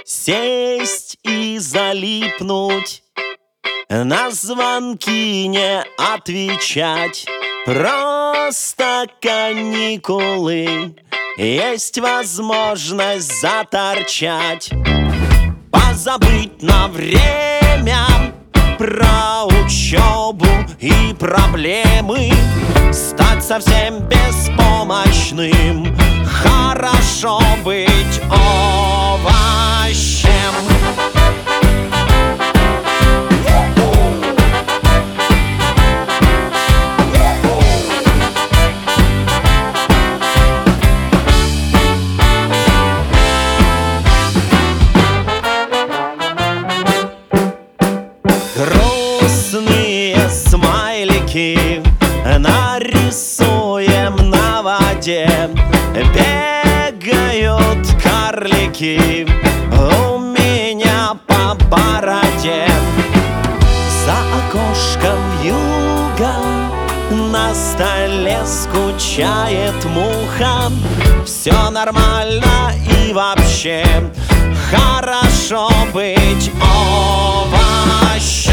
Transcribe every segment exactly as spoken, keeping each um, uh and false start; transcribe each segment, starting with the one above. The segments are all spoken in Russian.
Сесть и залипнуть, на звонки не отвечать. Просто каникулы, есть возможность заторчать. Позабыть на время про учебу и проблемы, стать совсем беспомощным. Хорошо быть овощем. Грустные смайлики нарисуем на воде. Бегают карлики у меня по бороде. За окошком вьюга, на столе скучает муха. Все нормально и вообще хорошо быть овощем.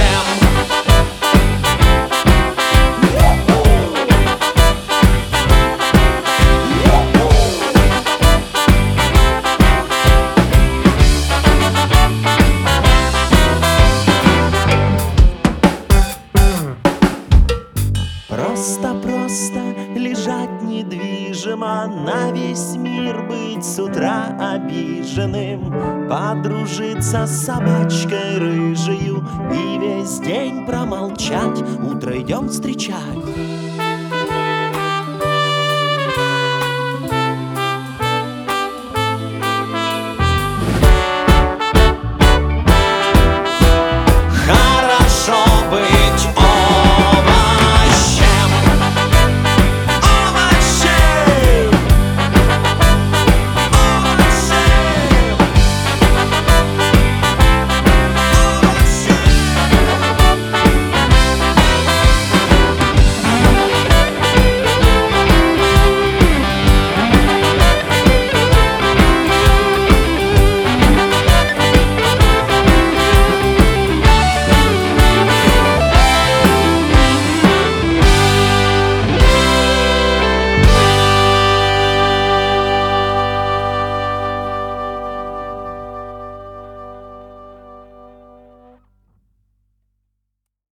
Просто-просто лежать недвижимо, на весь мир быть с утра обиженным, подружиться с собачкой рыжею и весь день промолчать, утро идем встречать.